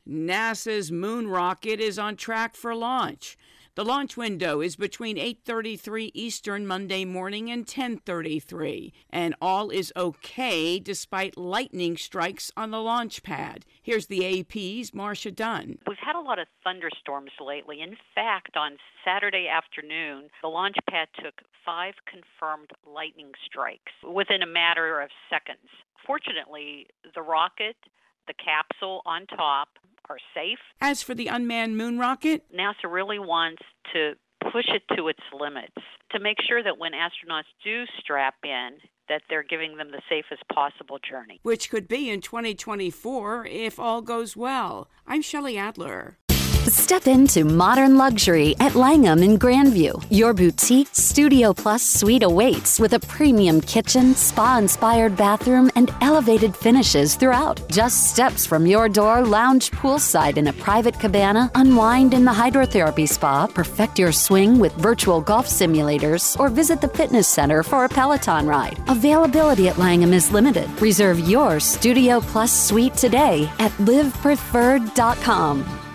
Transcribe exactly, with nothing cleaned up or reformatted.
NASA's moon rocket is on track for launch. The launch window is between eight thirty-three Eastern Monday morning and ten thirty-three, and all is okay despite lightning strikes on the launch pad. Here's the A P's Marcia Dunn. We've had a lot of thunderstorms lately. In fact, on Saturday afternoon, the launch pad took five confirmed lightning strikes within a matter of seconds. Fortunately, the rocket, the capsule on top, are safe. As for the unmanned moon rocket, NASA really wants to push it to its limits to make sure that when astronauts do strap in, that they're giving them the safest possible journey. Which could be in twenty twenty-four if all goes well. I'm Shelley Adler. Step into modern luxury at Langham in Grandview. Your boutique Studio Plus suite awaits with a premium kitchen, spa-inspired bathroom, and elevated finishes throughout. Just steps from your door, lounge poolside in a private cabana, unwind in the hydrotherapy spa, perfect your swing with virtual golf simulators, or visit the fitness center for a Peloton ride. Availability at Langham is limited. Reserve your Studio Plus suite today at live preferred dot com.